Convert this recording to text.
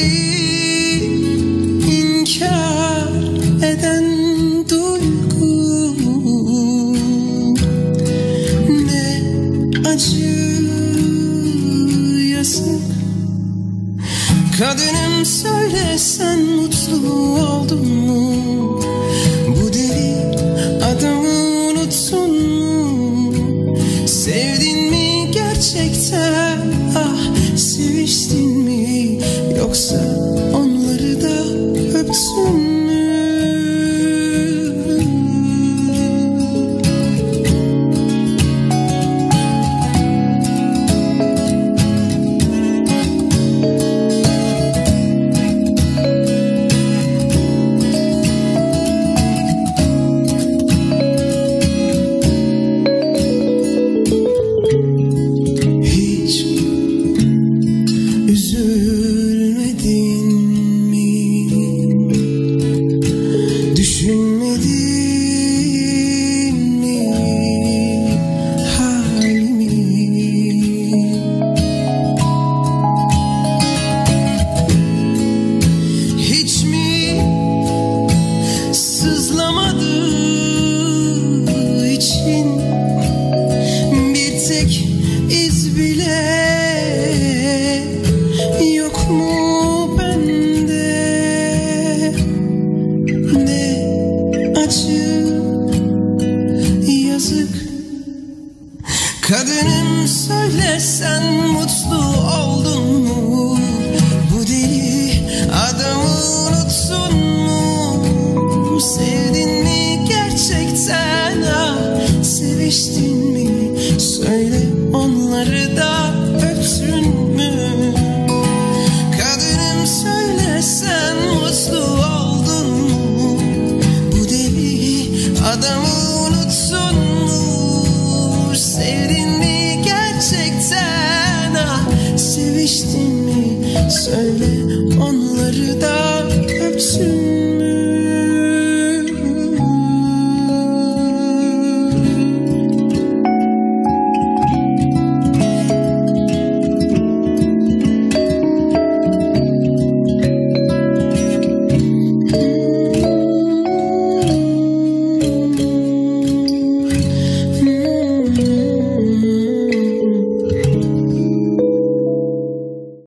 inkar eden duygu, ne acı yazık. Kadınım söyle, sen mutlu oldun mu? Bu deli adamı unuttun mu? Sevdin mi gerçekten? Ah, seviştin mi? Yoksa onları da öptün mü? Kadınım söyle, sen mutlu oldun mu? Bu deli adamı unuttun mu? Sevdin mi gerçekten? Ah, seviştin mi? Söyle, onları da öptün mü? Kadınım söyle, sen mutlu oldun mu? Bu deli adamı unuttun mu? Sevdin mi gerçekten? Ah, seviştin mi? Söyle, onları da